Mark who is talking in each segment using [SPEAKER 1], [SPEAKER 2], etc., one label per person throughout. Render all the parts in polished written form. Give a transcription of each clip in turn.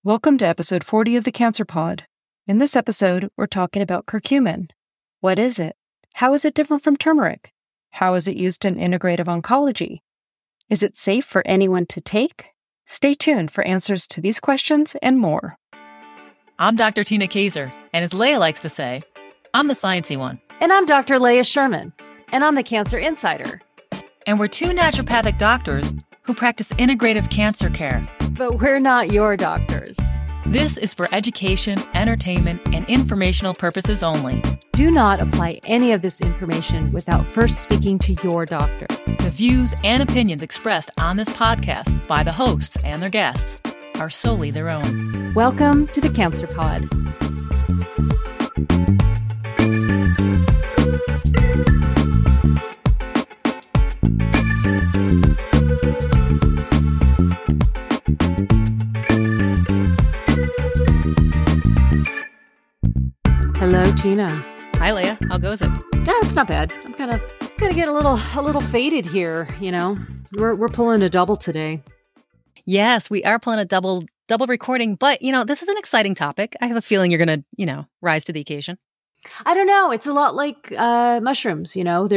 [SPEAKER 1] Welcome to episode 40 of the Cancer Pod. In this episode, we're talking about curcumin. What is it? How is it different from turmeric? How is it used in integrative oncology? Is it safe for anyone to take? Stay tuned for answers to these questions and more.
[SPEAKER 2] I'm Dr. Tina Kaiser, and as Leah likes to say, I'm the sciencey one.
[SPEAKER 3] And I'm Dr. Leah Sherman, and I'm the Cancer Insider.
[SPEAKER 2] And we're two naturopathic doctors who practice integrative cancer care.
[SPEAKER 3] But we're not your doctors.
[SPEAKER 2] This is for education, entertainment, and informational purposes only.
[SPEAKER 3] Do not apply any of this information without first speaking to your doctor.
[SPEAKER 2] The views and opinions expressed on this podcast by the hosts and their guests are solely their own.
[SPEAKER 3] Welcome to the Cancer Pod. Hello, Tina.
[SPEAKER 2] Hi, Leah. How goes it?
[SPEAKER 3] Yeah, it's not bad. I'm gonna get a little faded here. You know, we're pulling a double today.
[SPEAKER 2] Yes, we are pulling a double recording, but this is an exciting topic. I have a feeling you're gonna rise to the occasion.
[SPEAKER 3] I don't know. It's a lot like mushrooms.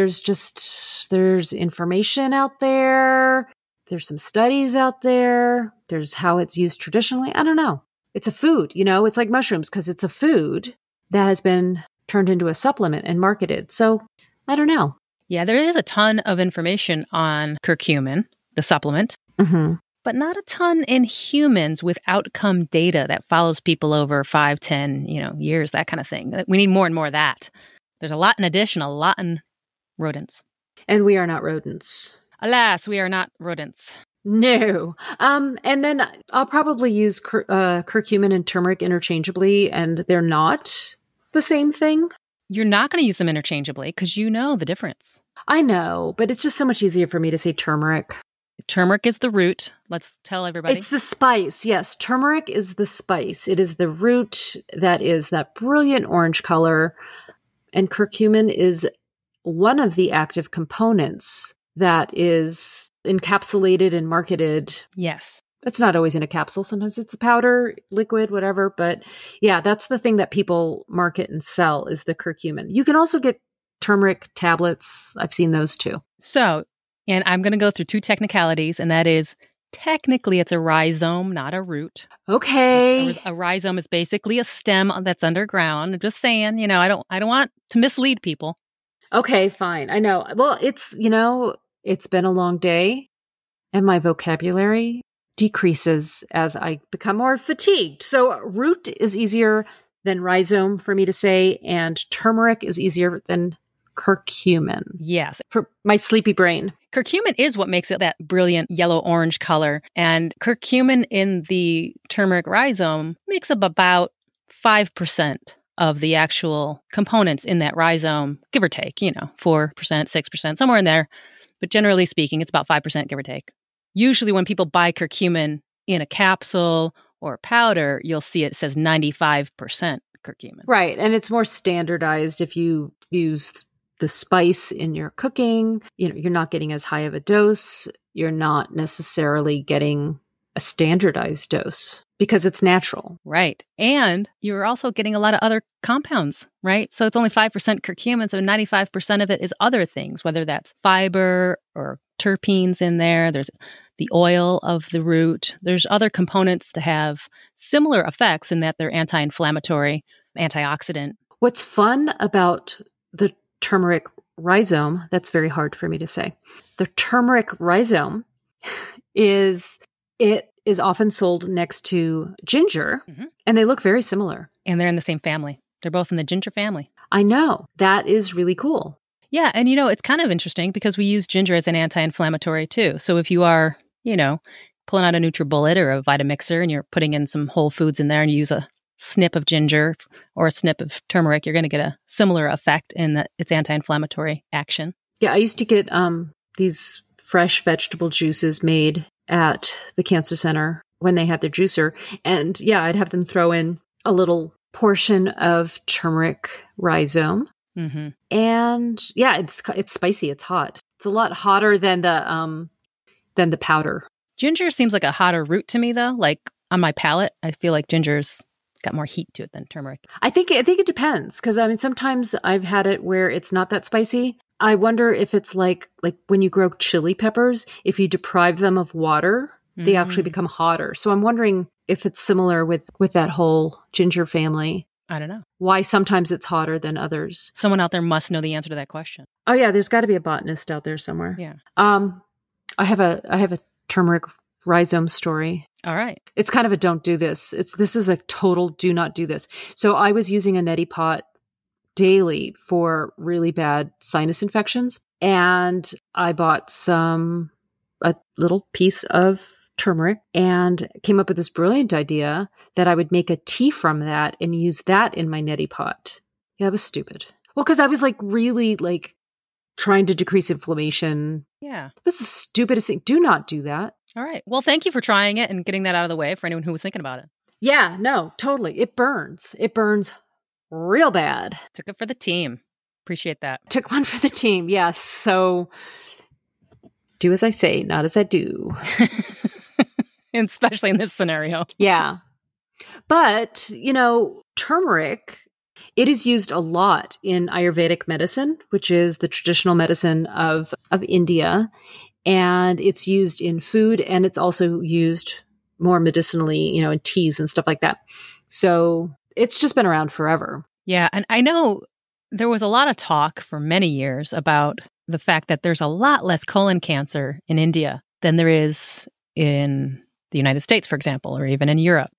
[SPEAKER 3] There's information out there. There's some studies out there. There's how it's used traditionally. I don't know. It's a food. It's like mushrooms because it's a food that has been turned into a supplement and marketed. So I don't know.
[SPEAKER 2] Yeah, there is a ton of information on curcumin, the supplement, but not a ton in humans with outcome data that follows people over 5, 10, years, that kind of thing. We need more and more of that. There's a lot in addition, a lot in rodents.
[SPEAKER 3] And we are not rodents.
[SPEAKER 2] Alas, we are not rodents.
[SPEAKER 3] No. And then I'll probably use curcumin and turmeric interchangeably, and they're not the same thing.
[SPEAKER 2] You're not going to use them interchangeably because you know the difference.
[SPEAKER 3] I know, but it's just so much easier for me to say turmeric.
[SPEAKER 2] Turmeric is the root. Let's tell everybody.
[SPEAKER 3] It's the spice. Yes, turmeric is the spice. It is the root that is that brilliant orange color. And curcumin is one of the active components that is encapsulated and marketed.
[SPEAKER 2] Yes.
[SPEAKER 3] It's not always in a capsule. Sometimes it's a powder, liquid, whatever. But yeah, that's the thing that people market and sell is the curcumin. You can also get turmeric tablets. I've seen those too.
[SPEAKER 2] So, and I'm going to go through two technicalities, and that is technically it's a rhizome, not a root.
[SPEAKER 3] Okay.
[SPEAKER 2] A rhizome is basically a stem that's underground. I'm just saying, I don't want to mislead people.
[SPEAKER 3] Okay, fine. I know. Well, it's been a long day and my vocabulary decreases as I become more fatigued. So root is easier than rhizome for me to say, and turmeric is easier than curcumin.
[SPEAKER 2] Yes.
[SPEAKER 3] For my sleepy brain.
[SPEAKER 2] Curcumin is what makes it that brilliant yellow-orange color, and curcumin in the turmeric rhizome makes up about 5% of the actual components in that rhizome, give or take, 4%, 6%, somewhere in there. But generally speaking, it's about 5%, give or take. Usually when people buy curcumin in a capsule or powder, you'll see it says 95% curcumin.
[SPEAKER 3] Right. And it's more standardized if you use the spice in your cooking. You're not getting as high of a dose. You're not necessarily getting a standardized dose because it's natural.
[SPEAKER 2] Right. And you're also getting a lot of other compounds, right? So it's only 5% curcumin, so 95% of it is other things, whether that's fiber or terpenes in there. There's the oil of the root. There's other components that have similar effects in that they're anti-inflammatory, antioxidant.
[SPEAKER 3] What's fun about the turmeric rhizome, that's very hard for me to say. The turmeric rhizome is often sold next to ginger, and they look very similar.
[SPEAKER 2] And they're in the same family. They're both in the ginger family.
[SPEAKER 3] I know. That is really cool.
[SPEAKER 2] Yeah. And, it's kind of interesting because we use ginger as an anti-inflammatory too. So if you are, pulling out a NutriBullet or a Vitamixer and you're putting in some whole foods in there and you use a snip of ginger or a snip of turmeric, you're going to get a similar effect in its anti-inflammatory action.
[SPEAKER 3] Yeah. I used to get these fresh vegetable juices made at the cancer center when they had their juicer. And yeah, I'd have them throw in a little portion of turmeric rhizome. And yeah, it's spicy. It's hot. It's a lot hotter than the powder.
[SPEAKER 2] Ginger seems like a hotter root to me, though. Like on my palate, I feel like ginger's got more heat to it than turmeric.
[SPEAKER 3] I think it depends, because I mean sometimes I've had it where it's not that spicy. I wonder if it's like when you grow chili peppers, if you deprive them of water, they actually become hotter. So I'm wondering if it's similar with that whole ginger family.
[SPEAKER 2] I don't know.
[SPEAKER 3] Why sometimes it's hotter than others.
[SPEAKER 2] Someone out there must know the answer to that question.
[SPEAKER 3] Oh yeah, there's got to be a botanist out there somewhere.
[SPEAKER 2] Yeah.
[SPEAKER 3] I have a turmeric rhizome story.
[SPEAKER 2] All right.
[SPEAKER 3] It's kind of a don't do this. This is a total do not do this. So I was using a neti pot daily for really bad sinus infections, and I bought a little piece of turmeric and came up with this brilliant idea that I would make a tea from that and use that in my neti pot. Yeah, it was stupid. Well, because I was really trying to decrease inflammation.
[SPEAKER 2] Yeah.
[SPEAKER 3] It was the stupidest thing. Do not do that.
[SPEAKER 2] All right. Well, thank you for trying it and getting that out of the way for anyone who was thinking about it.
[SPEAKER 3] Yeah, no, totally. It burns. It burns real bad.
[SPEAKER 2] Took it for the team. Appreciate that.
[SPEAKER 3] Took one for the team. Yes. So do as I say, not as I do.
[SPEAKER 2] Especially in this scenario.
[SPEAKER 3] Yeah. But, turmeric, it is used a lot in Ayurvedic medicine, which is the traditional medicine of India. And it's used in food, and it's also used more medicinally, in teas and stuff like that. So it's just been around forever.
[SPEAKER 2] Yeah. And I know there was a lot of talk for many years about the fact that there's a lot less colon cancer in India than there is in the United States, for example, or even in Europe,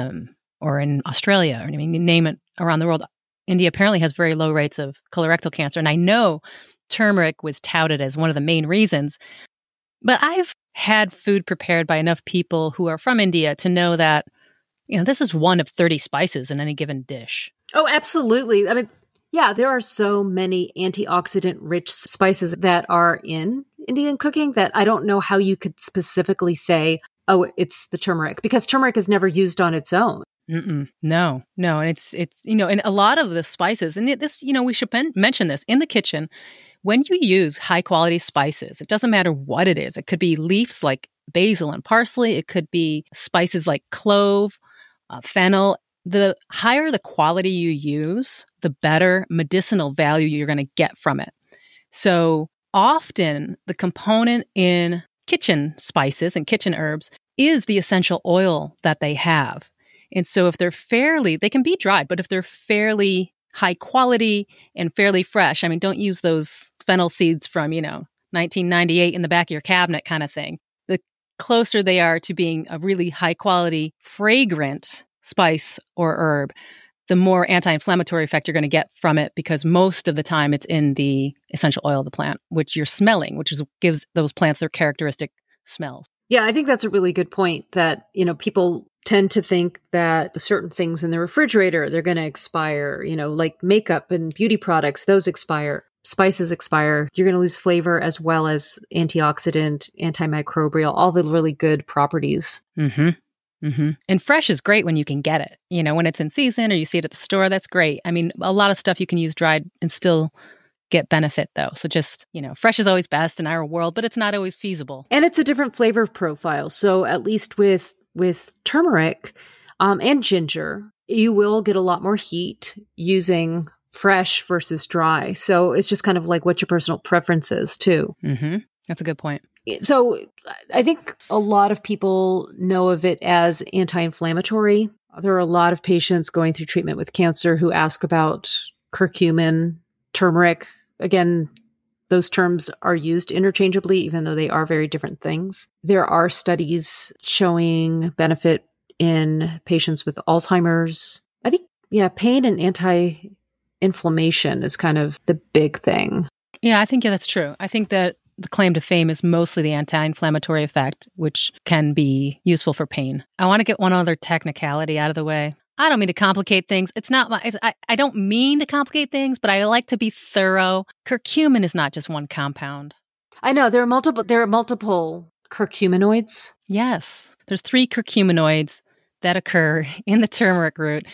[SPEAKER 2] or in Australia, or you name it around the world. India apparently has very low rates of colorectal cancer. And I know turmeric was touted as one of the main reasons. But I've had food prepared by enough people who are from India to know that, this is one of 30 spices in any given dish.
[SPEAKER 3] Oh, absolutely. I mean, yeah, there are so many antioxidant-rich spices that are in Indian cooking that I don't know how you could specifically say, oh, it's the turmeric, because turmeric is never used on its own.
[SPEAKER 2] No. And it's and a lot of the spices, and this, we should mention this in the kitchen. When you use high quality spices, it doesn't matter what it is. It could be leaves like basil and parsley. It could be spices like clove, fennel. The higher the quality you use, the better medicinal value you're going to get from it. So often the component in kitchen spices and kitchen herbs is the essential oil that they have. And so if they can be dried, but if they're fairly high quality and fairly fresh, don't use those fennel seeds from, 1998 in the back of your cabinet kind of thing. The closer they are to being a really high quality, fragrant spice or herb, the more anti-inflammatory effect you're going to get from it, because most of the time it's in the essential oil of the plant, which you're smelling, gives those plants their characteristic smells.
[SPEAKER 3] Yeah, I think that's a really good point that, people tend to think that certain things in the refrigerator, they're going to expire, like makeup and beauty products, those expire. Spices expire. You're going to lose flavor as well as antioxidant, antimicrobial, all the really good properties.
[SPEAKER 2] And fresh is great when you can get it. When it's in season or you see it at the store, that's great. A lot of stuff you can use dried and still get benefit though. So just, fresh is always best in our world, but it's not always feasible.
[SPEAKER 3] And it's a different flavor profile. So at least with turmeric and ginger, you will get a lot more heat using fresh versus dry. So it's just kind of like what your personal preference is too.
[SPEAKER 2] That's a good point.
[SPEAKER 3] So I think a lot of people know of it as anti-inflammatory. There are a lot of patients going through treatment with cancer who ask about curcumin, turmeric. Again, those terms are used interchangeably, even though they are very different things. There are studies showing benefit in patients with Alzheimer's. I think, pain and anti-inflammation is kind of the big thing.
[SPEAKER 2] Yeah, I think that's true. I think that the claim to fame is mostly the anti-inflammatory effect, which can be useful for pain. I want to get one other technicality out of the way. I don't mean to complicate things. I don't mean to complicate things, but I like to be thorough. Curcumin is not just one compound.
[SPEAKER 3] I know there are multiple curcuminoids.
[SPEAKER 2] Yes. There's 3 curcuminoids that occur in the turmeric root.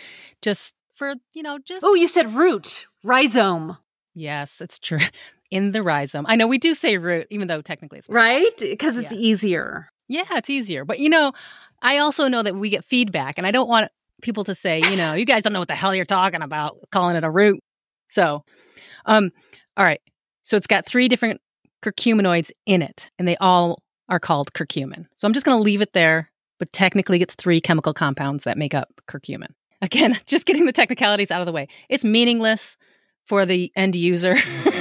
[SPEAKER 2] Oh,
[SPEAKER 3] you said root, rhizome.
[SPEAKER 2] Yes, it's true. In the rhizome. I know we do say root, even though technically it's not.
[SPEAKER 3] Right? Because it's easier.
[SPEAKER 2] Yeah, it's easier. But, I also know that we get feedback, and I don't want people to say, you guys don't know what the hell you're talking about, calling it a root. So, all right. So it's got 3 different curcuminoids in it, and they all are called curcumin. So I'm just going to leave it there, but technically it's 3 chemical compounds that make up curcumin. Again, just getting the technicalities out of the way. It's meaningless for the end user.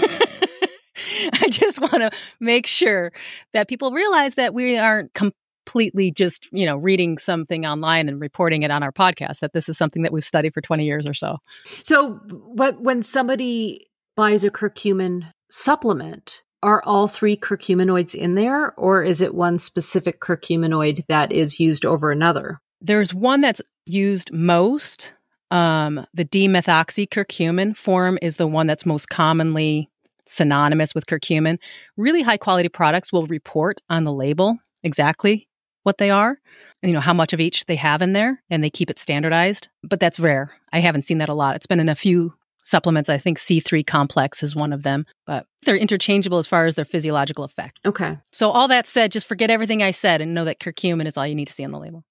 [SPEAKER 2] I just want to make sure that people realize that we aren't completely just, reading something online and reporting it on our podcast, that this is something that we've studied for 20 years or so.
[SPEAKER 3] So when somebody buys a curcumin supplement, are all 3 curcuminoids in there, or is it one specific curcuminoid that is used over another?
[SPEAKER 2] There's one that's used most. The D-methoxycurcumin form is the one that's most commonly synonymous with curcumin. Really high quality products will report on the label exactly what they are, and how much of each they have in there, and they keep it standardized. But that's rare. I haven't seen that a lot. It's been in a few supplements. I think C3 complex is one of them, but they're interchangeable as far as their physiological effect.
[SPEAKER 3] Okay.
[SPEAKER 2] So all that said, just forget everything I said and know that curcumin is all you need to see on the label.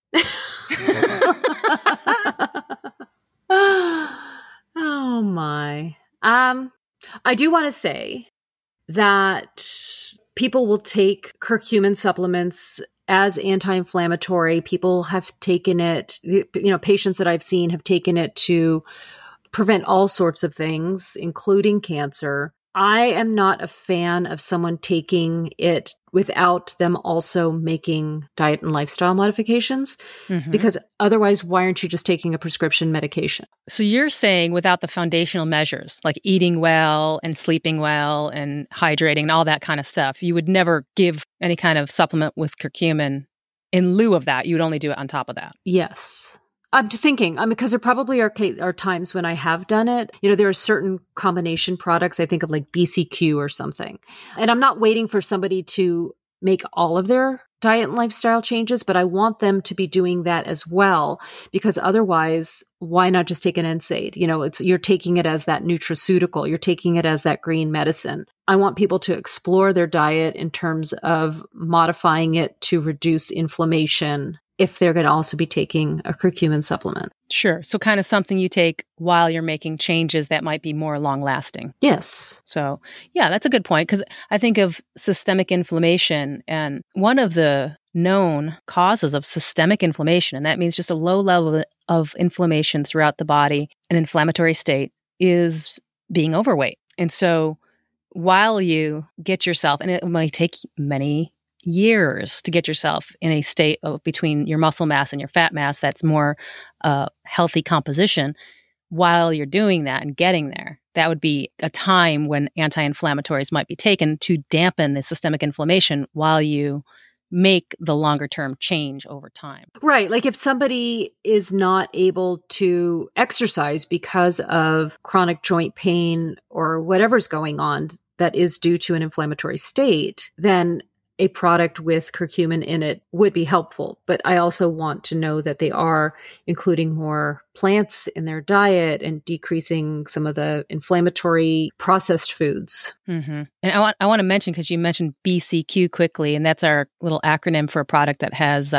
[SPEAKER 3] Oh my. I do want to say that people will take curcumin supplements as anti-inflammatory. People have taken it, patients that I've seen have taken it to prevent all sorts of things, including cancer. I am not a fan of someone taking it without them also making diet and lifestyle modifications, because otherwise, why aren't you just taking a prescription medication?
[SPEAKER 2] So you're saying without the foundational measures, like eating well and sleeping well and hydrating and all that kind of stuff, you would never give any kind of supplement with curcumin in lieu of that. You would only do it on top of that.
[SPEAKER 3] Yes. I'm just thinking, because there probably are times when I have done it. There are certain combination products. I think of like BCQ or something. And I'm not waiting for somebody to make all of their diet and lifestyle changes, but I want them to be doing that as well, because otherwise, why not just take an NSAID? You're taking it as that nutraceutical. You're taking it as that green medicine. I want people to explore their diet in terms of modifying it to reduce inflammation, if they're going to also be taking a curcumin supplement.
[SPEAKER 2] Sure. So kind of something you take while you're making changes that might be more long-lasting.
[SPEAKER 3] Yes.
[SPEAKER 2] So, yeah, that's a good point, because I think of systemic inflammation, and one of the known causes of systemic inflammation, and that means just a low level of inflammation throughout the body, an inflammatory state, is being overweight. And so while you get yourself, and it might take many years to get yourself in a state of between your muscle mass and your fat mass that's more healthy composition, while you're doing that and getting there, that would be a time when anti-inflammatories might be taken to dampen the systemic inflammation while you make the longer term change over time.
[SPEAKER 3] Right. Like if somebody is not able to exercise because of chronic joint pain or whatever's going on that is due to an inflammatory state, then a product with curcumin in it would be helpful. But I also want to know that they are including more plants in their diet and decreasing some of the inflammatory processed foods.
[SPEAKER 2] And I want to mention, because you mentioned BCQ quickly, and that's our little acronym for a product that has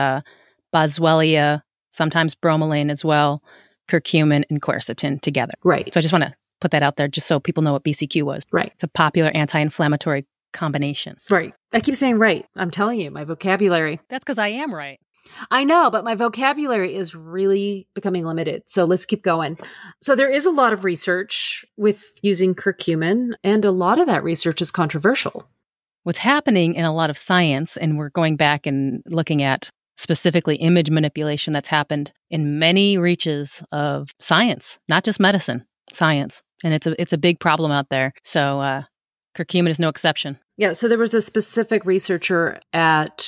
[SPEAKER 2] boswellia, sometimes bromelain as well, curcumin, and quercetin together.
[SPEAKER 3] Right.
[SPEAKER 2] So I just want to put that out there just so people know what BCQ was.
[SPEAKER 3] Right.
[SPEAKER 2] It's a popular anti-inflammatory combination.
[SPEAKER 3] Right. I keep saying right. I'm telling you, my vocabulary.
[SPEAKER 2] That's because I am right.
[SPEAKER 3] I know, but my vocabulary is really becoming limited. So let's keep going. So there is a lot of research with using curcumin, and a lot of that research is controversial.
[SPEAKER 2] What's happening in a lot of science, and we're going back and looking at specifically image manipulation that's happened in many reaches of science, not just medicine, science. And it's a big problem out there. So curcumin is no exception.
[SPEAKER 3] Yeah, so there was a specific researcher at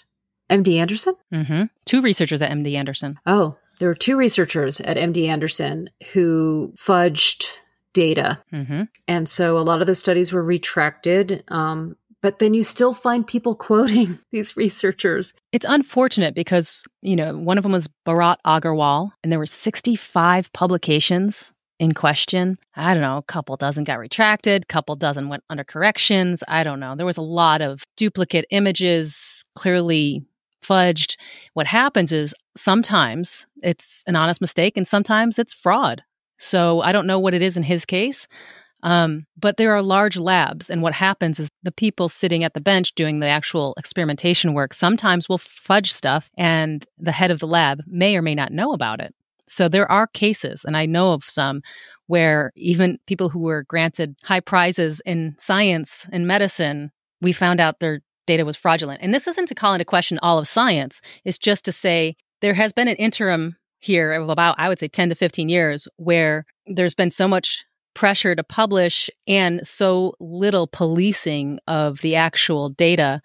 [SPEAKER 3] MD Anderson?
[SPEAKER 2] 2 researchers at MD Anderson.
[SPEAKER 3] Oh, there were 2 researchers at MD Anderson who fudged data. And so a lot of those studies were retracted. But then you still find people quoting these researchers.
[SPEAKER 2] It's unfortunate because, one of them was Bharat Agarwal, and there were 65 publications in question. I don't know, a couple dozen got retracted, couple dozen went under corrections. I don't know. There was a lot of duplicate images, clearly fudged. What happens is sometimes it's an honest mistake and sometimes it's fraud. So I don't know what it is in his case. But there are large labs, and what happens is the people sitting at the bench doing the actual experimentation work sometimes will fudge stuff, and the head of the lab may or may not know about it. So there are cases, and I know of some, where even people who were granted high prizes in science and medicine, we found out their data was fraudulent. And this isn't to call into question all of science. It's just to say there has been an interim here of about, I would say, 10 to 15 years where there's been so much pressure to publish and so little policing of the actual data.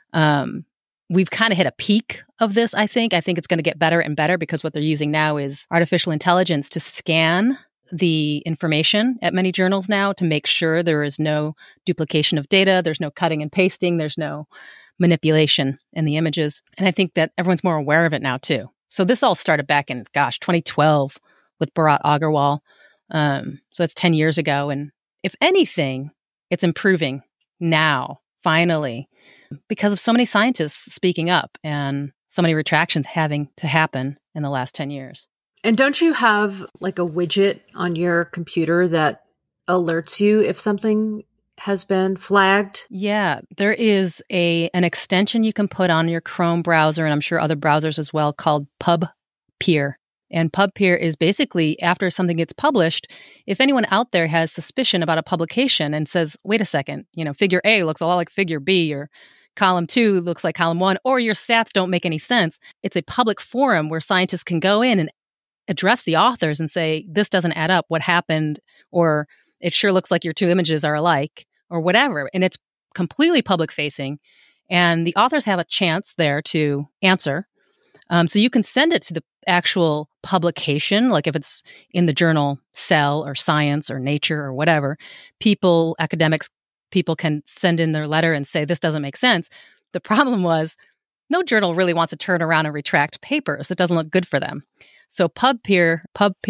[SPEAKER 2] We've kind of hit a peak of this, I think. I think it's going to get better and better because what they're using now is artificial intelligence to scan the information at many journals now to make sure there is no duplication of data, there's no cutting and pasting, there's no manipulation in the images. And I think that everyone's more aware of it now too. So this all started back in, 2012 with Bharat Agarwal. So it's 10 years ago. And if anything, it's improving now, finally, because of so many scientists speaking up and so many retractions having to happen in the last 10 years.
[SPEAKER 3] And don't you have like a widget on your computer that alerts you if something has been flagged?
[SPEAKER 2] Yeah, there is an extension you can put on your Chrome browser, and I'm sure other browsers as well, called PubPeer. And PubPeer is basically, after something gets published, if anyone out there has suspicion about a publication and says, wait a second, figure A looks a lot like figure B, or column 2 looks like column 1, or your stats don't make any sense, it's a public forum where scientists can go in and address the authors and say, this doesn't add up, what happened, or it sure looks like your two images are alike, or whatever. And it's completely public facing. And the authors have a chance there to answer. So you can send it to the actual publication, like if it's in the journal Cell or Science or Nature or whatever, academics people can send in their letter and say, this doesn't make sense. The problem was no journal really wants to turn around and retract papers. It doesn't look good for them. So PubPeer,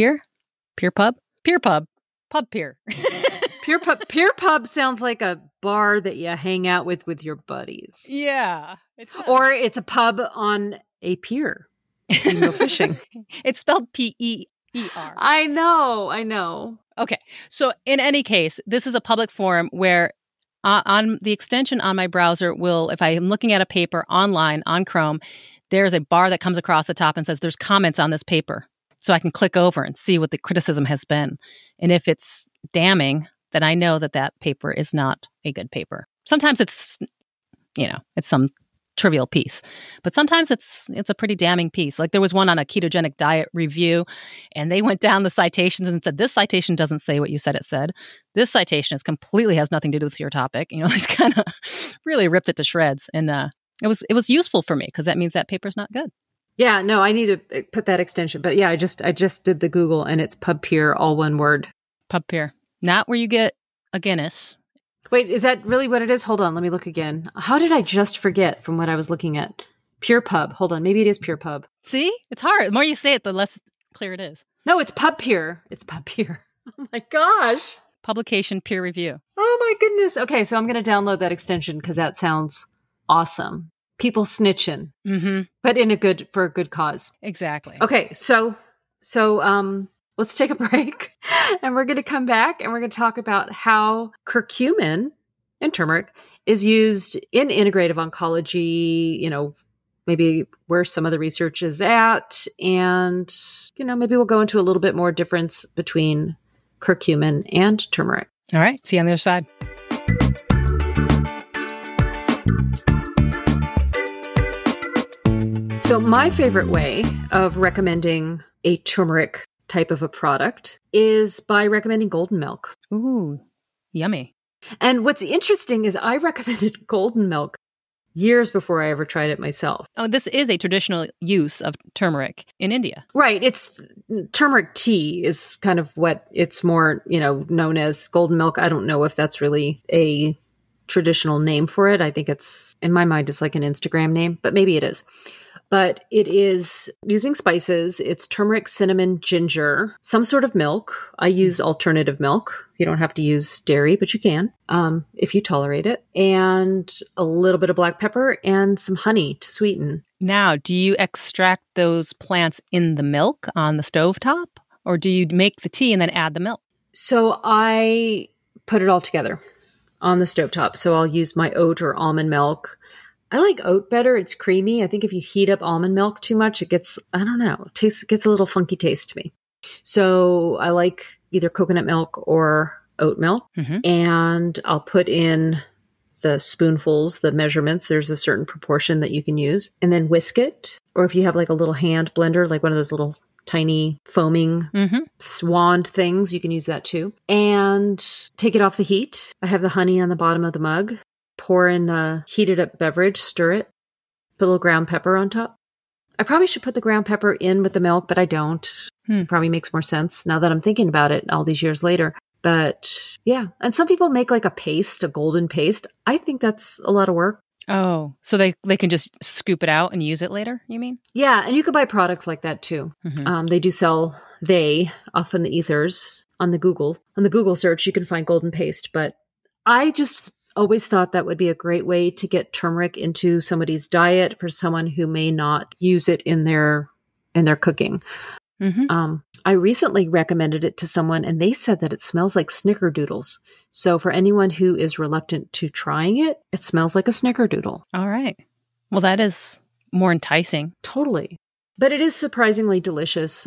[SPEAKER 3] PeerPub sounds like a bar that you hang out with your buddies.
[SPEAKER 2] Yeah.
[SPEAKER 3] Or it's a pub on a pier. You go fishing.
[SPEAKER 2] It's spelled P-E-E-R.
[SPEAKER 3] I know.
[SPEAKER 2] Okay. So in any case, this is a public forum where on the extension on my browser if I am looking at a paper online on Chrome, there's a bar that comes across the top and says there's comments on this paper. So I can click over and see what the criticism has been. And if it's damning, then I know that paper is not a good paper. Sometimes it's some trivial piece, but sometimes it's a pretty damning piece. Like there was one on a ketogenic diet review, and they went down the citations and said, this citation doesn't say what you said it said. This citation completely has nothing to do with your topic. Just kind of really ripped it to shreds. And it was useful for me because that means that paper's not good.
[SPEAKER 3] Yeah, no, I need to put that extension. But yeah, I just did the Google, and it's PubPeer, all one word.
[SPEAKER 2] PubPeer. Not where you get a Guinness.
[SPEAKER 3] Wait, is that really what it is? Hold on, let me look again. How did I just forget from what I was looking at? PurePub. Hold on, maybe it is PurePub.
[SPEAKER 2] See? It's hard. The more you say it, the less clear it is.
[SPEAKER 3] No, it's PubPeer. It's PubPeer. Oh my gosh.
[SPEAKER 2] Publication peer review.
[SPEAKER 3] Oh my goodness. Okay, so I'm going to download that extension because that sounds awesome. People snitching, but for a good cause.
[SPEAKER 2] Exactly.
[SPEAKER 3] Okay, so let's take a break, and we're going to come back, and we're going to talk about how curcumin and turmeric is used in integrative oncology. Maybe where some of the research is at, and maybe we'll go into a little bit more difference between curcumin and turmeric.
[SPEAKER 2] All right. See you on the other side.
[SPEAKER 3] So my favorite way of recommending a turmeric type of a product is by recommending golden milk.
[SPEAKER 2] Ooh, yummy.
[SPEAKER 3] And what's interesting is I recommended golden milk years before I ever tried it myself.
[SPEAKER 2] Oh, this is a traditional use of turmeric in India.
[SPEAKER 3] Right. It's turmeric tea is kind of what it's more, known as. Golden milk. I don't know if that's really a traditional name for it. I think in my mind, it's like an Instagram name, but maybe it is. but it is using spices. It's turmeric, cinnamon, ginger, some sort of milk. I use alternative milk. You don't have to use dairy, but you can if you tolerate it. And a little bit of black pepper and some honey to sweeten.
[SPEAKER 2] Now, do you extract those plants in the milk on the stovetop? Or do you make the tea and then add the milk?
[SPEAKER 3] So I put it all together on the stovetop. So I'll use my oat or almond milk. I like oat better. It's creamy. I think if you heat up almond milk too much, it gets, I don't know, gets a little funky taste to me. So I like either coconut milk or oat milk. And I'll put in the spoonfuls, the measurements. There's a certain proportion that you can use. And then whisk it. Or if you have like a little hand blender, like one of those little tiny foaming wand things, you can use that too. And take it off the heat. I have the honey on the bottom of the mug. Pour in the heated up beverage, stir it, put a little ground pepper on top. I probably should put the ground pepper in with the milk, but I don't. Probably makes more sense now that I'm thinking about it all these years later. But yeah, and some people make like a paste, a golden paste. I think that's a lot of work.
[SPEAKER 2] Oh, so they can just scoop it out and use it later, you mean?
[SPEAKER 3] Yeah, and you can buy products like that too. They do sell, off in the ethers on the Google search, you can find golden paste. But I just always thought that would be a great way to get turmeric into somebody's diet for someone who may not use it in their cooking. I recently recommended it to someone and they said that it smells like snickerdoodles. So for anyone who is reluctant to trying it, it smells like a snickerdoodle.
[SPEAKER 2] All right. Well, that is more enticing.
[SPEAKER 3] Totally. But it is surprisingly delicious.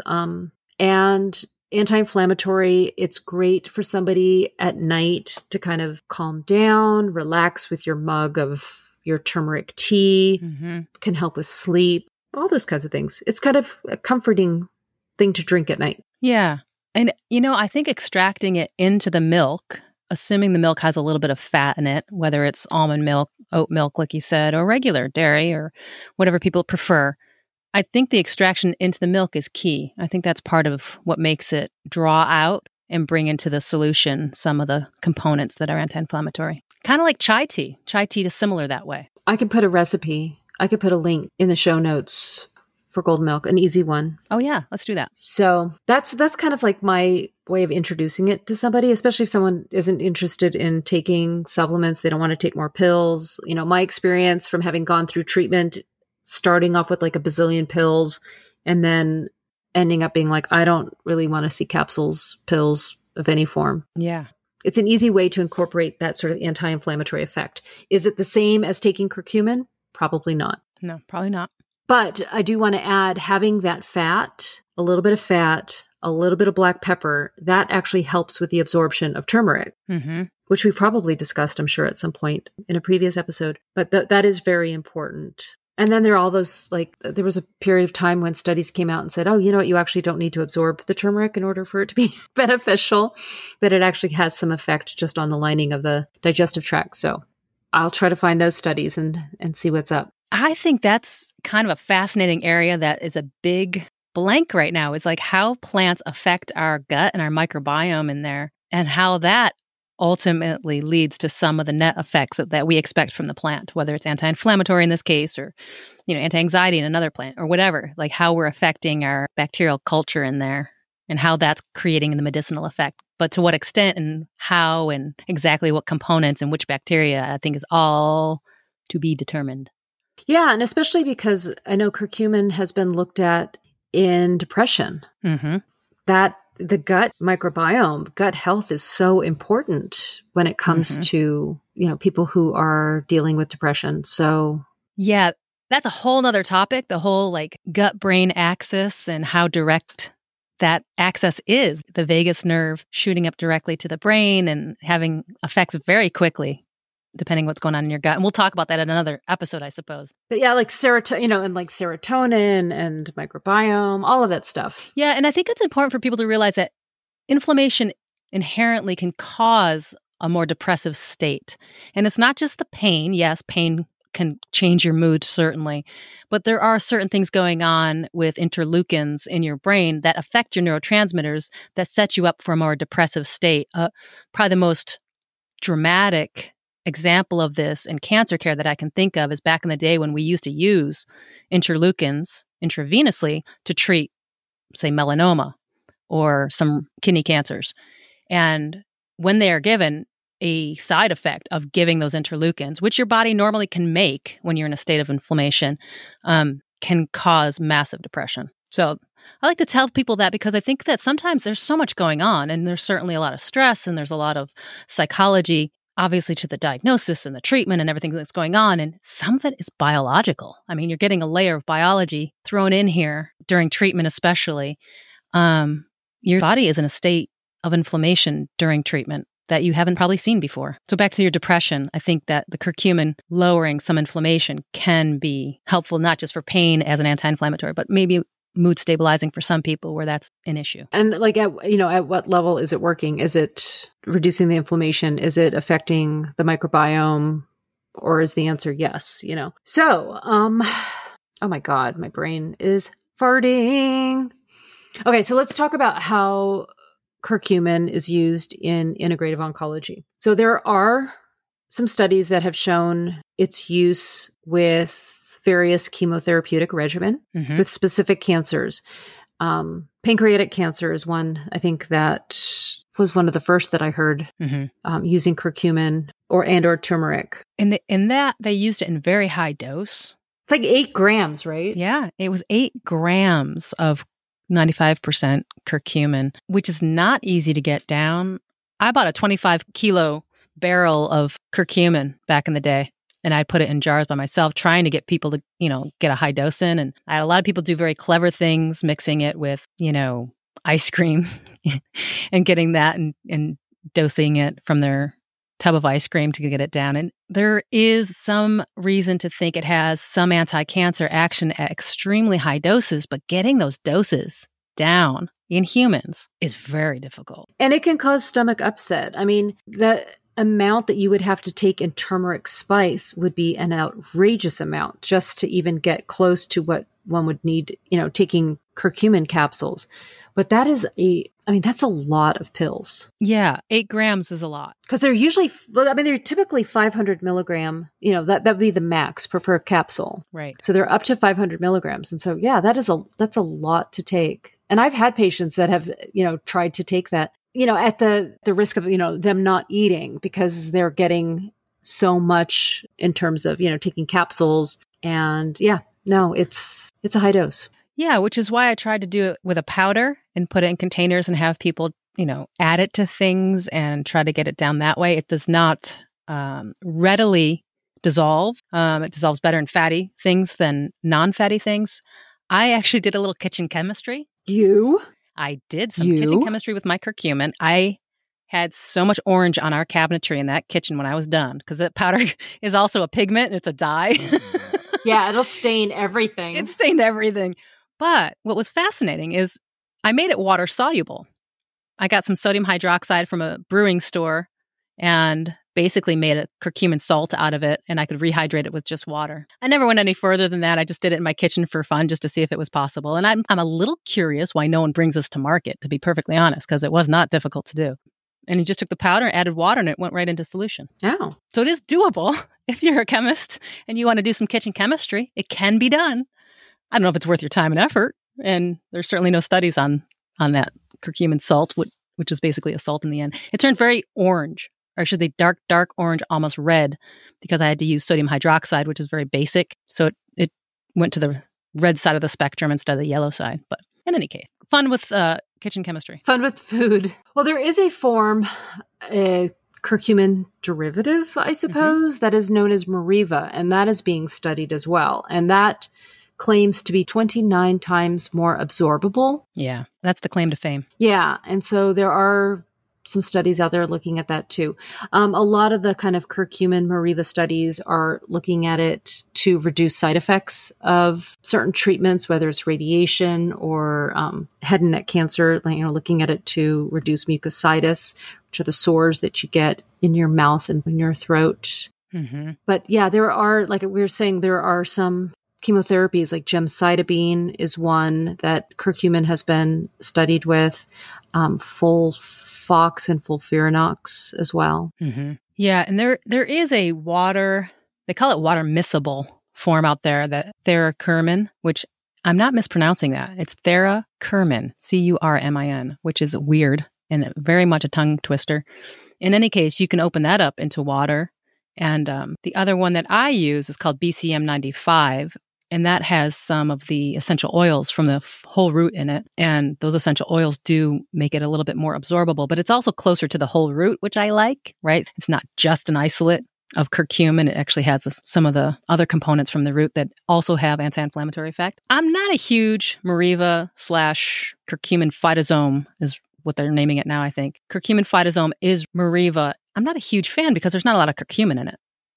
[SPEAKER 3] And anti-inflammatory. It's great for somebody at night to kind of calm down, relax with your mug of your turmeric tea, can help with sleep, all those kinds of things. It's kind of a comforting thing to drink at night.
[SPEAKER 2] Yeah. And, I think extracting it into the milk, assuming the milk has a little bit of fat in it, whether it's almond milk, oat milk, like you said, or regular dairy or whatever people prefer, I think the extraction into the milk is key. I think that's part of what makes it draw out and bring into the solution some of the components that are anti-inflammatory. Kind of like chai tea. Chai tea is similar that way.
[SPEAKER 3] I can put a recipe. I could put a link in the show notes for golden milk, an easy one.
[SPEAKER 2] Oh yeah, let's do that.
[SPEAKER 3] So that's kind of like my way of introducing it to somebody, especially if someone isn't interested in taking supplements. They don't want to take more pills. My experience from having gone through treatment, starting off with like a bazillion pills and then ending up being like, I don't really want to see capsules, pills of any form.
[SPEAKER 2] Yeah.
[SPEAKER 3] It's an easy way to incorporate that sort of anti-inflammatory effect. Is it the same as taking curcumin? Probably not.
[SPEAKER 2] No, probably not.
[SPEAKER 3] But I do want to add having that fat, a little bit of fat, a little bit of black pepper, that actually helps with the absorption of turmeric, which we probably discussed, I'm sure, at some point in a previous episode. But that is very important. And then there are all those, like, there was a period of time when studies came out and said, oh, you know what, you actually don't need to absorb the turmeric in order for it to be beneficial, but it actually has some effect just on the lining of the digestive tract. So I'll try to find those studies and see what's up.
[SPEAKER 2] I think that's kind of a fascinating area that is a big blank right now, is like how plants affect our gut and our microbiome in there, and how that ultimately leads to some of the net effects that we expect from the plant, whether it's anti-inflammatory in this case or, anti-anxiety in another plant or whatever, like how we're affecting our bacterial culture in there and how that's creating the medicinal effect. But to what extent and how and exactly what components and which bacteria, I think is all to be determined.
[SPEAKER 3] Yeah, and especially because I know curcumin has been looked at in depression. That the gut microbiome, gut health is so important when it comes to, people who are dealing with depression. So
[SPEAKER 2] yeah, that's a whole nother topic, the whole like gut-brain axis and how direct that axis is, the vagus nerve shooting up directly to the brain and having effects very quickly, depending what's going on in your gut. And we'll talk about that in another episode, I suppose.
[SPEAKER 3] But yeah, like serotonin, and like serotonin and microbiome, all of that stuff.
[SPEAKER 2] Yeah, and I think it's important for people to realize that inflammation inherently can cause a more depressive state. And it's not just the pain. Yes, pain can change your mood, certainly. But there are certain things going on with interleukins in your brain that affect your neurotransmitters that set you up for a more depressive state. Probably the most dramatic example of this in cancer care that I can think of is back in the day when we used to use interleukins intravenously to treat, say, melanoma or some kidney cancers. And when they are given, a side effect of giving those interleukins, which your body normally can make when you're in a state of inflammation, can cause massive depression. So I like to tell people that because I think that sometimes there's so much going on, and there's certainly a lot of stress and there's a lot of psychology, obviously, to the diagnosis and the treatment and everything that's going on. And some of it is biological. I mean, you're getting a layer of biology thrown in here during treatment, especially. Your body is in a state of inflammation during treatment that you haven't probably seen before. So back to your depression, I think that the curcumin lowering some inflammation can be helpful, not just for pain as an anti-inflammatory, but maybe mood stabilizing for some people where that's an issue.
[SPEAKER 3] And like at what level is it working? Is it reducing the inflammation? Is it affecting the microbiome? Or is the answer yes, So, oh my God, my brain is farting. Okay, so let's talk about how curcumin is used in integrative oncology. So there are some studies that have shown its use with various chemotherapeutic regimen with specific cancers. Pancreatic cancer is one, I think, that was one of the first that I heard using curcumin or turmeric.
[SPEAKER 2] And in that, they used it in very high dose.
[SPEAKER 3] It's like 8 grams, right?
[SPEAKER 2] Yeah, it was 8 grams of 95% curcumin, which is not easy to get down. I bought a 25-kilo barrel of curcumin back in the day, and I'd put it in jars by myself, trying to get people to, get a high dose in. And I had a lot of people do very clever things, mixing it with, ice cream and getting that and dosing it from their tub of ice cream to get it down. And there is some reason to think it has some anti-cancer action at extremely high doses, but getting those doses down in humans is very difficult.
[SPEAKER 3] And it can cause stomach upset. I mean, the amount that you would have to take in turmeric spice would be an outrageous amount just to even get close to what one would need, taking curcumin capsules. But that's a lot of pills.
[SPEAKER 2] Yeah, 8 grams is a lot.
[SPEAKER 3] Because they're typically 500 milligram, that would be the max per capsule.
[SPEAKER 2] Right.
[SPEAKER 3] So they're up to 500 milligrams. And so, yeah, that's a lot to take. And I've had patients that have, tried to take that, at the risk of, them not eating because they're getting so much in terms of, taking capsules. And yeah, no, it's a high dose.
[SPEAKER 2] Yeah, which is why I tried to do it with a powder and put it in containers and have people, add it to things and try to get it down that way. It does not readily dissolve. It dissolves better in fatty things than non-fatty things. I actually did a little kitchen chemistry. I did some kitchen chemistry with my curcumin. I had so much orange on our cabinetry in that kitchen when I was done, because that powder is also a pigment and it's a dye.
[SPEAKER 3] Yeah, it'll stain everything.
[SPEAKER 2] It stained everything. But what was fascinating is I made it water soluble. I got some sodium hydroxide from a brewing store and basically made a curcumin salt out of it, and I could rehydrate it with just water. I never went any further than that. I just did it in my kitchen for fun, just to see if it was possible. And I'm a little curious why no one brings this to market, to be perfectly honest, because it was not difficult to do. And you just took the powder, added water, and it went right into solution.
[SPEAKER 3] Oh.
[SPEAKER 2] So it is doable. If you're a chemist and you want to do some kitchen chemistry, it can be done. I don't know if it's worth your time and effort. And there's certainly no studies on that curcumin salt, which is basically a salt in the end. It turned very orange, or should they dark orange, almost red, because I had to use sodium hydroxide, which is very basic. So it went to the red side of the spectrum instead of the yellow side. But in any case, fun with kitchen chemistry.
[SPEAKER 3] Fun with food. Well, there is a form, a curcumin derivative, I suppose, that is known as Meriva, and that is being studied as well. And that claims to be 29 times more absorbable.
[SPEAKER 2] Yeah, that's the claim to fame.
[SPEAKER 3] Yeah, and so there are some studies out there looking at that too. A lot of the kind of curcumin Meriva studies are looking at it to reduce side effects of certain treatments, whether it's radiation or head and neck cancer, looking at it to reduce mucositis, which are the sores that you get in your mouth and in your throat. Mm-hmm. But yeah, there are, like we were saying, there are some chemotherapies, like gemcitabine is one that curcumin has been studied with, FOLFOX and FOLFIRINOX as well.
[SPEAKER 2] Mm-hmm. Yeah, and there is a water, they call it water miscible form out there, that Theracurmin, which I'm not mispronouncing that. It's Theracurmin, Curmin, which is weird and very much a tongue twister. In any case, you can open that up into water. And the other one that I use is called BCM 95. And that has some of the essential oils from the whole root in it. And those essential oils do make it a little bit more absorbable, but it's also closer to the whole root, which I like, right? It's not just an isolate of curcumin. It actually has some of the other components from the root that also have anti-inflammatory effect. I'm not a huge Meriva / curcumin phytosome is what they're naming it now, I think. Curcumin phytosome is Meriva. I'm not a huge fan because there's not a lot of curcumin in it.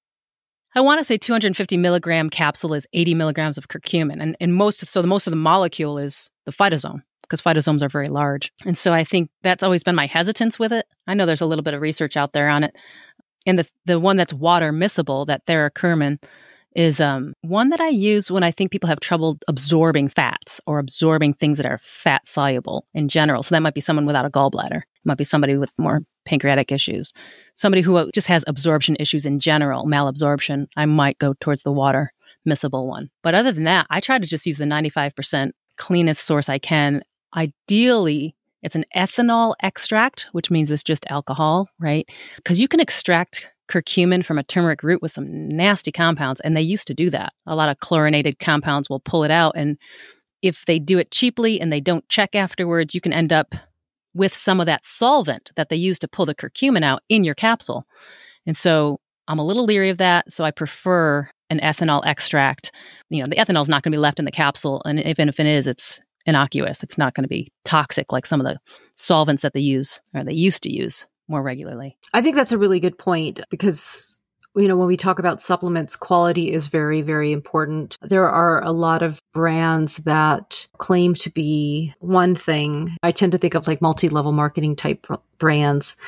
[SPEAKER 2] I want to say 250 milligram capsule is 80 milligrams of curcumin. And most of the molecule is the phytosome, because phytosomes are very large. And so I think that's always been my hesitance with it. I know there's a little bit of research out there on it. And the one that's water miscible, that Theracurmin, is one that I use when I think people have trouble absorbing fats or absorbing things that are fat soluble in general. So that might be someone without a gallbladder. It might be somebody with more pancreatic issues. Somebody who just has absorption issues in general, malabsorption, I might go towards the water miscible one. But other than that, I try to just use the 95% cleanest source I can. Ideally, it's an ethanol extract, which means it's just alcohol, right? Because you can extract curcumin from a turmeric root with some nasty compounds, and they used to do that. A lot of chlorinated compounds will pull it out, and if they do it cheaply and they don't check afterwards, you can end up with some of that solvent that they use to pull the curcumin out in your capsule. And so I'm a little leery of that, so I prefer an ethanol extract. The ethanol is not going to be left in the capsule, and even if it is, it's innocuous. It's not going to be toxic like some of the solvents that they use, or they used to use more regularly.
[SPEAKER 3] I think that's a really good point because, when we talk about supplements, quality is very, very important. There are a lot of brands that claim to be one thing. I tend to think of like multi-level marketing type brands,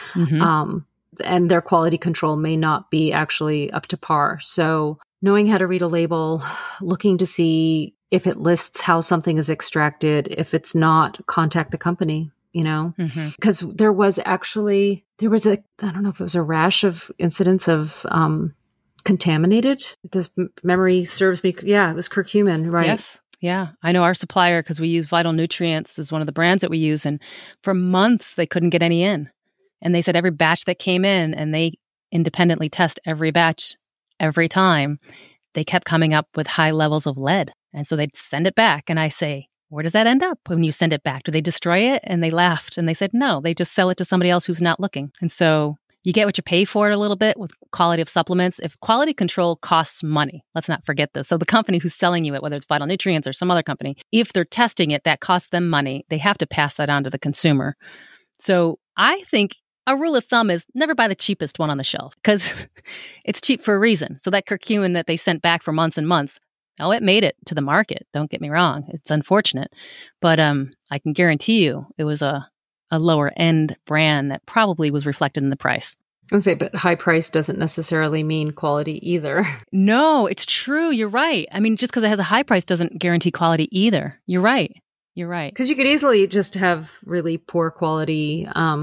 [SPEAKER 3] and their quality control may not be actually up to par. So knowing how to read a label, looking to see if it lists how something is extracted, if it's not, contact the company. Because there was I don't know if it was a rash of incidents of contaminated. This memory serves me. Yeah, it was curcumin, right?
[SPEAKER 2] Yes. Yeah. I know our supplier, because we use Vital Nutrients, is one of the brands that we use. And for months, they couldn't get any in. And they said every batch that came in, and they independently test every batch every time, they kept coming up with high levels of lead. And so they'd send it back. And I say, where does that end up when you send it back? Do they destroy it? And they laughed and they said, no, they just sell it to somebody else who's not looking. And so you get what you pay for it a little bit with quality of supplements. If quality control costs money, let's not forget this. So the company who's selling you it, whether it's Vital Nutrients or some other company, if they're testing it, that costs them money. They have to pass that on to the consumer. So I think a rule of thumb is never buy the cheapest one on the shelf, because it's cheap for a reason. So that curcumin that they sent back for months and months, it made it to the market. Don't get me wrong. It's unfortunate. But I can guarantee you it was a lower end brand that probably was reflected in the price.
[SPEAKER 3] I would say, but high price doesn't necessarily mean quality either.
[SPEAKER 2] No, it's true. You're right. I mean, just because it has a high price doesn't guarantee quality either. You're right. Because
[SPEAKER 3] you could easily just have really poor quality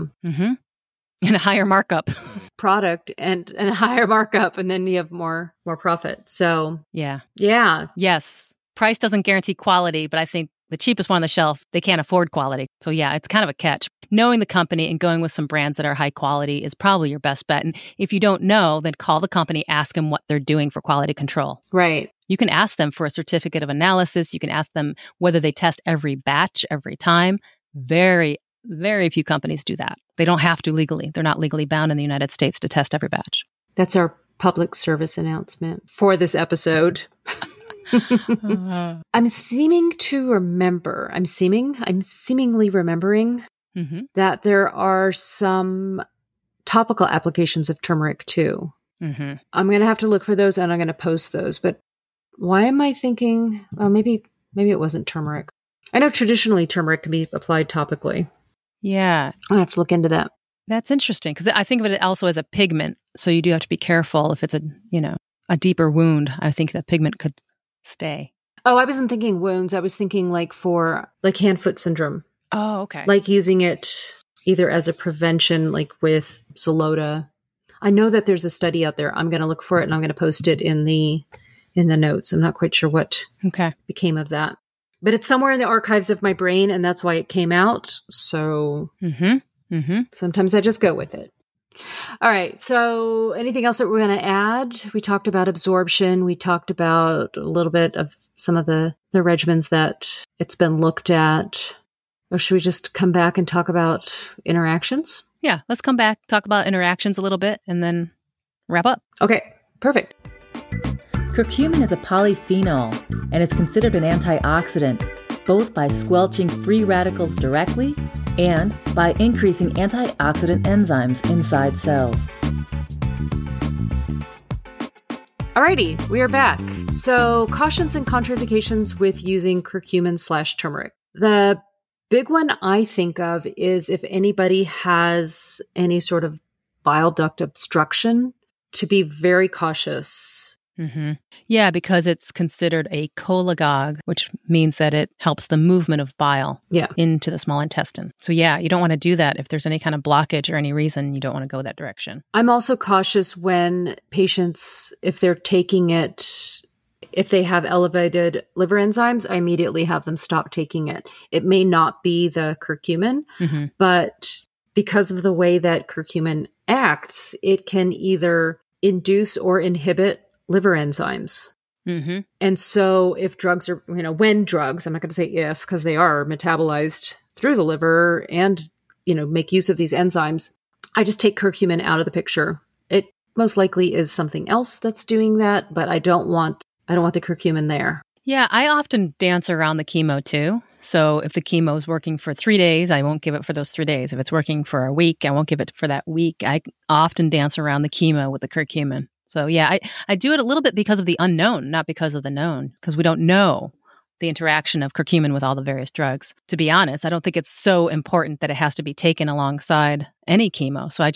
[SPEAKER 2] and a higher markup
[SPEAKER 3] product and a higher markup, and then you have more profit. So
[SPEAKER 2] yeah.
[SPEAKER 3] Yes.
[SPEAKER 2] Price doesn't guarantee quality, but I think the cheapest one on the shelf, they can't afford quality. So yeah, it's kind of a catch. Knowing the company and going with some brands that are high quality is probably your best bet. And if you don't know, then call the company, ask them what they're doing for quality control.
[SPEAKER 3] Right.
[SPEAKER 2] You can ask them for a certificate of analysis. You can ask them whether they test every batch every time. Very, very few companies do that. They don't have to legally. They're not legally bound in the United States to test every batch.
[SPEAKER 3] That's our public service announcement for this episode. I'm seemingly remembering that there are some topical applications of turmeric too. I'm going to have to look for those and I'm going to post those. But why am I thinking, maybe it wasn't turmeric. I know traditionally turmeric can be applied topically.
[SPEAKER 2] Yeah.
[SPEAKER 3] I'll have to look into that.
[SPEAKER 2] That's interesting because I think of it also as a pigment. So you do have to be careful if it's a deeper wound. I think that pigment could stay.
[SPEAKER 3] Oh, I wasn't thinking wounds. I was thinking for hand-foot syndrome.
[SPEAKER 2] Oh, okay.
[SPEAKER 3] Like using it either as a prevention, like with Xylota. I know that there's a study out there. I'm going to look for it and I'm going to post it in the notes. I'm not quite sure what became of that. But it's somewhere in the archives of my brain, and that's why it came out. So sometimes I just go with it. All right. So anything else that we're going to add? We talked about absorption. We talked about a little bit of some of the regimens that it's been looked at. Or should we just come back and talk about interactions?
[SPEAKER 2] Yeah, let's come back, talk about interactions a little bit, and then wrap up.
[SPEAKER 3] Okay, perfect.
[SPEAKER 4] Curcumin is a polyphenol and is considered an antioxidant, both by squelching free radicals directly and by increasing antioxidant enzymes inside cells.
[SPEAKER 3] Alrighty, we are back. So, cautions and contraindications with using curcumin/turmeric. The big one I think of is if anybody has any sort of bile duct obstruction, to be very cautious.
[SPEAKER 2] Yeah, because it's considered a cholagogue, which means that it helps the movement of bile into the small intestine. So yeah, you don't want to do that. If there's any kind of blockage or any reason, you don't want to go that direction.
[SPEAKER 3] I'm also cautious when patients, if they're taking it, if they have elevated liver enzymes, I immediately have them stop taking it. It may not be the curcumin, but because of the way that curcumin acts, it can either induce or inhibit liver enzymes. And so if drugs are, when drugs, I'm not going to say if, because they are metabolized through the liver and, make use of these enzymes, I just take curcumin out of the picture. It most likely is something else that's doing that, but I don't want the curcumin there.
[SPEAKER 2] Yeah, I often dance around the chemo too. So if the chemo is working for 3 days, I won't give it for those 3 days. If it's working for a week, I won't give it for that week. I often dance around the chemo with the curcumin. So yeah, I do it a little bit because of the unknown, not because of the known, because we don't know the interaction of curcumin with all the various drugs. To be honest, I don't think it's so important that it has to be taken alongside any chemo. So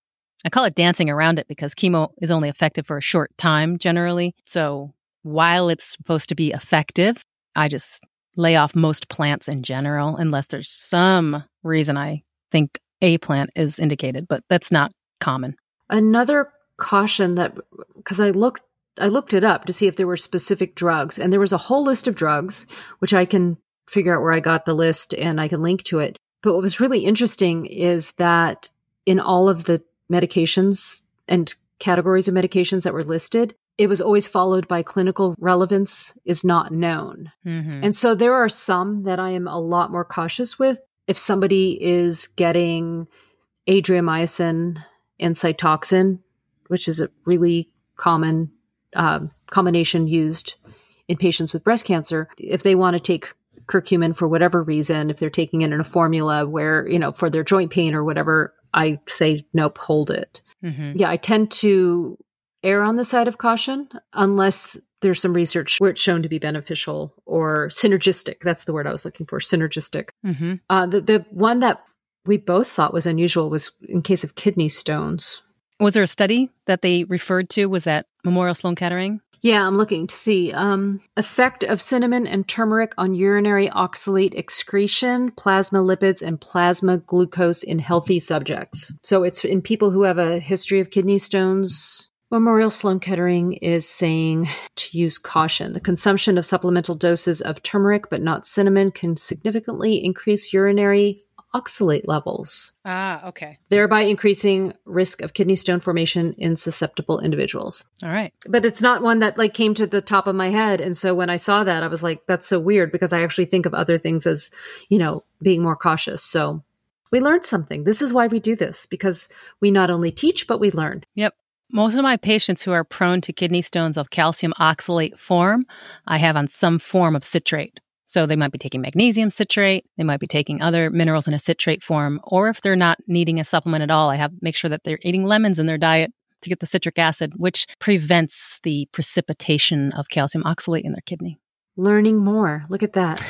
[SPEAKER 2] I call it dancing around it because chemo is only effective for a short time generally. So while it's supposed to be effective, I just lay off most plants in general, unless there's some reason I think a plant is indicated, but that's not common.
[SPEAKER 3] Another caution that, because I looked it up to see if there were specific drugs, and there was a whole list of drugs, which I can figure out where I got the list and I can link to it. But what was really interesting is that in all of the medications and categories of medications that were listed, it was always followed by clinical relevance is not known. And so there are some that I am a lot more cautious with. If somebody is getting adriamycin and Cytoxan, which is a really common combination used in patients with breast cancer, if they want to take curcumin for whatever reason, if they're taking it in a formula where, for their joint pain or whatever, I say, nope, hold it. Yeah, I tend to err on the side of caution unless there's some research where it's shown to be beneficial or synergistic. That's the word I was looking for, synergistic. The one that we both thought was unusual was in case of kidney stones.
[SPEAKER 2] Was there a study that they referred to? Was that Memorial Sloan Kettering?
[SPEAKER 3] Yeah, I'm looking to see. Effect of cinnamon and turmeric on urinary oxalate excretion, plasma lipids, and plasma glucose in healthy subjects. So it's in people who have a history of kidney stones. Memorial Sloan Kettering is saying to use caution. The consumption of supplemental doses of turmeric, but not cinnamon, can significantly increase urinary oxalate levels.
[SPEAKER 2] Okay.
[SPEAKER 3] Thereby increasing risk of kidney stone formation in susceptible individuals.
[SPEAKER 2] All right.
[SPEAKER 3] But it's not one that came to the top of my head. And so when I saw that, I was like, that's so weird because I actually think of other things as, being more cautious. So we learned something. This is why we do this, because we not only teach, but we learn.
[SPEAKER 2] Yep. Most of my patients who are prone to kidney stones of calcium oxalate form, I have on some form of citrate. So they might be taking magnesium citrate, they might be taking other minerals in a citrate form, or if they're not needing a supplement at all, I make sure that they're eating lemons in their diet to get the citric acid, which prevents the precipitation of calcium oxalate in their kidney.
[SPEAKER 3] Learning more. Look at that.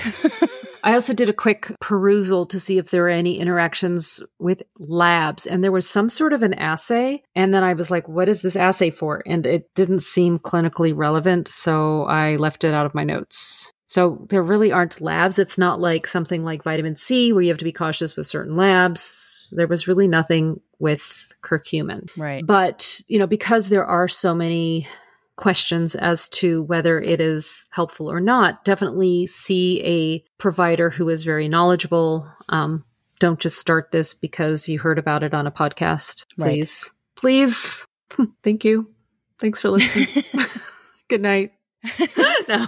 [SPEAKER 3] I also did a quick perusal to see if there were any interactions with labs, and there was some sort of an assay. And then I was like, what is this assay for? And it didn't seem clinically relevant, so I left it out of my notes. So there really aren't labs. It's not like something like vitamin C where you have to be cautious with certain labs. There was really nothing with curcumin.
[SPEAKER 2] Right.
[SPEAKER 3] But, because there are so many questions as to whether it is helpful or not, definitely see a provider who is very knowledgeable. Don't just start this because you heard about it on a podcast. Please. Right. Please. Thank you. Thanks for listening. Good night. No.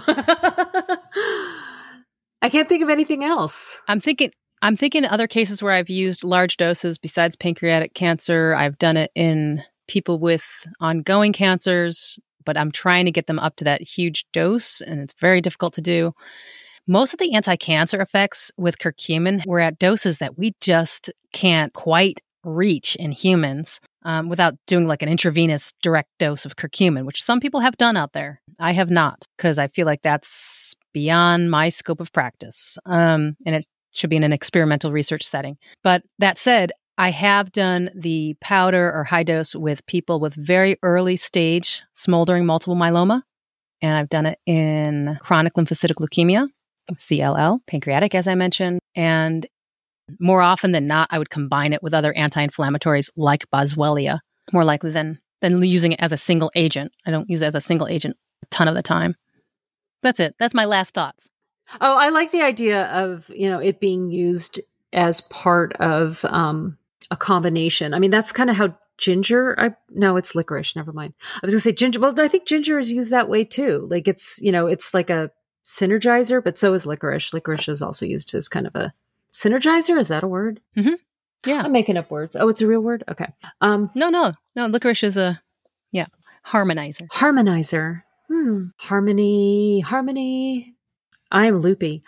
[SPEAKER 3] I can't think of anything else.
[SPEAKER 2] I'm thinking other cases where I've used large doses besides pancreatic cancer. I've done it in people with ongoing cancers, but I'm trying to get them up to that huge dose, and it's very difficult to do. Most of the anti-cancer effects with curcumin were at doses that we just can't quite reach in humans without doing like an intravenous direct dose of curcumin, which some people have done out there. I have not, because I feel like that's beyond my scope of practice, and it should be in an experimental research setting. But that said, I have done the powder or high dose with people with very early stage smoldering multiple myeloma, and I've done it in chronic lymphocytic leukemia, CLL, pancreatic, as I mentioned, and more often than not, I would combine it with other anti-inflammatories like Boswellia, more likely than using it as a single agent. I don't use it as a single agent a ton of the time. That's it. That's my last thoughts.
[SPEAKER 3] Oh, I like the idea of, it being used as part of a combination. I mean, that's kind of how ginger, no, it's licorice. Never mind. I was going to say ginger. Well, I think ginger is used that way too. Like it's, it's like a synergizer, but so is licorice. Licorice is also used as kind of a synergizer. Is that a word?
[SPEAKER 2] Mm-hmm. Yeah.
[SPEAKER 3] I'm making up words. Oh, it's a real word? Okay.
[SPEAKER 2] No. Licorice is harmonizer.
[SPEAKER 3] Harmonizer. Harmony. I'm loopy.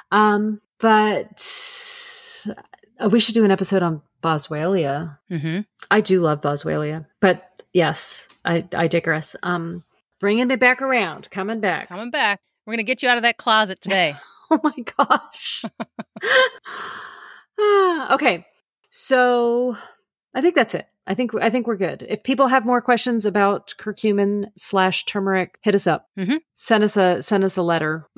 [SPEAKER 3] But we should do an episode on Boswellia.
[SPEAKER 2] Mm-hmm.
[SPEAKER 3] I do love Boswellia, but yes, I digress. Bringing it back around, coming back.
[SPEAKER 2] We're going to get you out of that closet today.
[SPEAKER 3] Oh my gosh. Okay. So I think that's it. I think we're good. If people have more questions about curcumin/turmeric, hit us up.
[SPEAKER 2] Mm-hmm.
[SPEAKER 3] Send us a letter.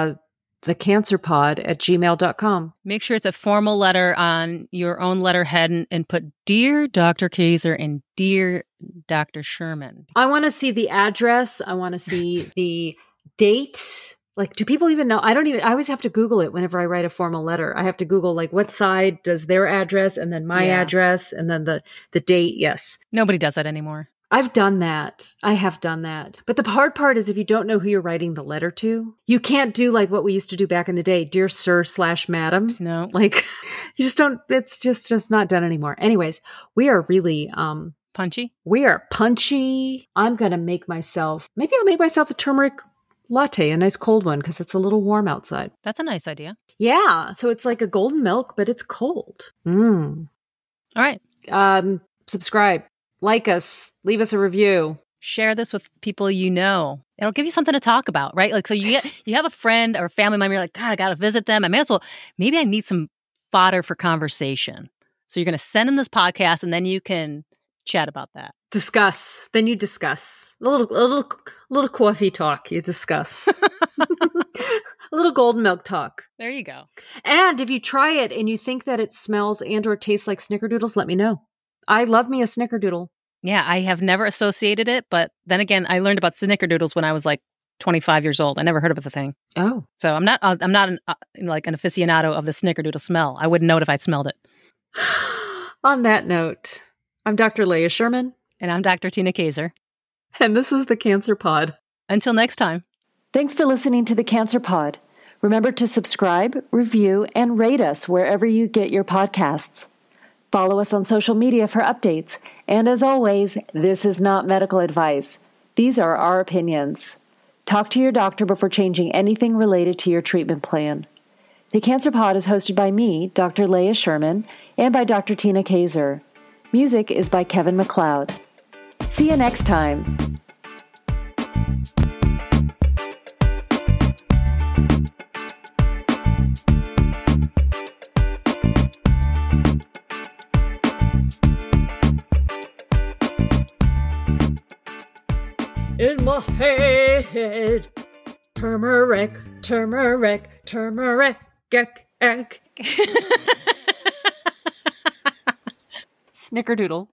[SPEAKER 3] thecancerpod@gmail.com.
[SPEAKER 2] Make sure it's a formal letter on your own letterhead and put Dear Dr. Kaiser and Dear Dr. Sherman.
[SPEAKER 3] I want to see the address. I want to see the date. Like, do people even know? I always have to Google it whenever I write a formal letter. I have to Google like what side does their address and then my address and then the date. Yes.
[SPEAKER 2] Nobody does that anymore.
[SPEAKER 3] I've done that. I have done that. But the hard part is if you don't know who you're writing the letter to, you can't do like what we used to do back in the day. Dear Sir/Madam.
[SPEAKER 2] No.
[SPEAKER 3] Like you just don't, it's just not done anymore. Anyways, we are really,
[SPEAKER 2] punchy.
[SPEAKER 3] We are punchy. I'll make myself a turmeric latte, a nice cold one, because it's a little warm outside.
[SPEAKER 2] That's a nice idea.
[SPEAKER 3] Yeah. So it's like a golden milk, but it's cold. All
[SPEAKER 2] right.
[SPEAKER 3] Subscribe, like us, leave us a review.
[SPEAKER 2] Share this with people you know. It'll give you something to talk about, right? Like, so you have a friend or a family member, you're like, God, I got to visit them. Maybe I need some fodder for conversation. So you're going to send them this podcast and then you can chat about that.
[SPEAKER 3] Discuss. Then you discuss. A little coffee talk. You discuss. A little golden milk talk.
[SPEAKER 2] There you go.
[SPEAKER 3] And if you try it and you think that it smells and or tastes like snickerdoodles, let me know. I love me a snickerdoodle.
[SPEAKER 2] Yeah, I have never associated it, but then again, I learned about snickerdoodles when I was like 25 years old. I never heard of the thing.
[SPEAKER 3] Oh,
[SPEAKER 2] so I'm not an aficionado of the snickerdoodle smell. I wouldn't know it if I smelled it.
[SPEAKER 3] On that note, I'm Dr. Leah Sherman.
[SPEAKER 2] And I'm Dr. Tina Kaiser.
[SPEAKER 3] And this is the Cancer Pod.
[SPEAKER 2] Until next time.
[SPEAKER 1] Thanks for listening to the Cancer Pod. Remember to subscribe, review, and rate us wherever you get your podcasts. Follow us on social media for updates. And as always, this is not medical advice. These are our opinions. Talk to your doctor before changing anything related to your treatment plan. The Cancer Pod is hosted by me, Dr. Leah Sherman, and by Dr. Tina Kaiser. Music is by Kevin MacLeod. See you next time.
[SPEAKER 3] In my head, turmeric, turmeric, turmeric, egg. Snickerdoodle.